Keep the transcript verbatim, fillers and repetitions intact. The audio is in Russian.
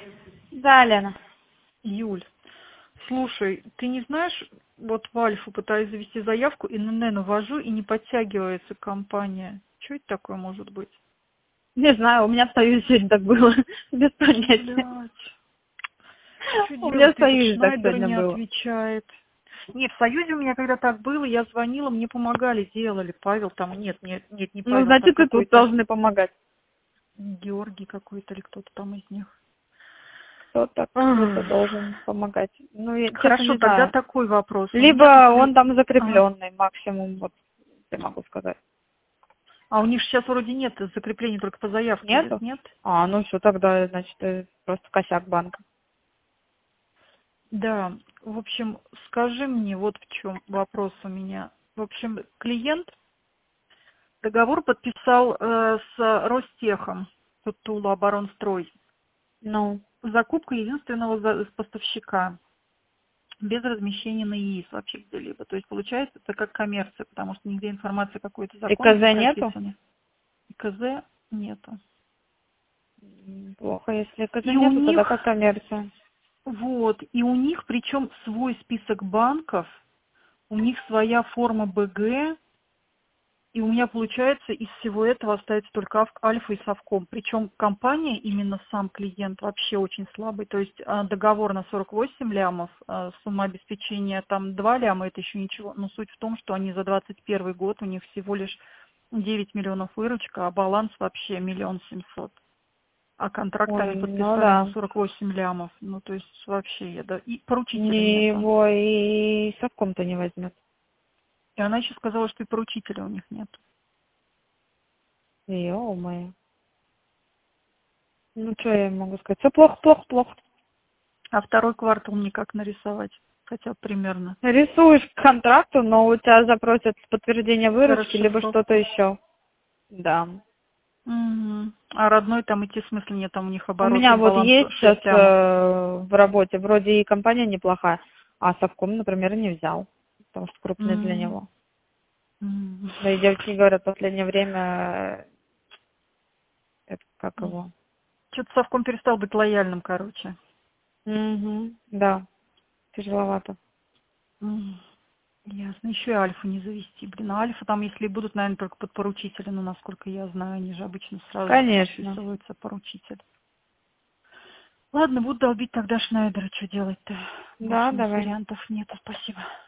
Да, Лена. Юль, слушай, ты не знаешь, вот в Альфу пытаюсь завести заявку, и на Нену ввожу, и не подтягивается компания. Что это такое может быть? Не знаю, у меня в Союзе сегодня так было. Без понятия. Блядь. Что У меня делать? в Этот Союзе так Шнайдер сегодня не было. отвечает. Нет, в Союзе у меня когда так было, я звонила, мне помогали, делали. Павел там, нет, нет, нет, не Ну, Павел, там значит, и тут какой-то должны помогать. Георгий какой-то или кто-то там из них. Кто-то, кто-то Ах. должен помогать. Ну, я честно Хорошо, не тогда знаю. такой вопрос. У Либо меня, если... он там А, закрепленный, максимум, вот, я могу сказать. а у них сейчас вроде нет закрепления, только по заявке идет, Нету? нет? А, ну все, тогда, значит, э, просто косяк банка. Да, в общем, скажи мне, вот в чем вопрос у меня. В общем, клиент договор подписал э, с Ростехом, тут Тула Оборонстрой. Ну, Закупка единственного за- поставщика, без размещения на ИИС вообще где-либо. То есть получается это как коммерция, потому что нигде информации какой-то и закон не КЗ нету? прописаны. И КЗ нету. М, Плохо, если КЗ И у нету, тогда них, как коммерция. вот, и у них причем свой список банков, у них своя форма БГ, и у меня получается из всего этого остается только Ав- Альфа и Совком. Причем компания, именно сам клиент, вообще очень слабый. То есть а, договор на сорок восемь лямов, а, сумма обеспечения там два ляма, это еще ничего. Но суть в том, что они за двадцать первый год, у них всего лишь девять миллионов выручка, а баланс вообще миллион семьсот. А контракт Ой, они ну подписали на да. сорок восемь лямов. Ну, то есть вообще, я, да, и поручителя Ни нету. его и совком-то не возьмет. И она еще сказала, что и поручителя у них нет. Ё-моё. Ну, что я могу сказать? Все плохо, плохо, плохо. А второй квартал никак нарисовать, хотя бы примерно. Рисуешь к контракту, но у тебя запросят подтверждение За выручки, либо что-то расшифровку. еще. Да. Мгм. А родной там идти в смысле нет, там у них У обороты меня вот баланс есть сейчас шесть лямов. э, в работе, вроде и компания неплохая, а совком, например, не взял, потому что крупный для М. него. М. Да и девочки говорят, в последнее время, э, это как его. Что-то Совком перестал быть лояльным, короче. Угу. Да, тяжеловато. М. Ясно. Еще и Альфа не завести. Блин, а Альфа там, если и будут, наверное, только под поручителя, но насколько я знаю, они же обычно сразу же Конечно. подписываются поручитель. Ладно, буду долбить тогда Шнайдера, что делать-то. Да, Больше у нас давай. вариантов нету. Спасибо.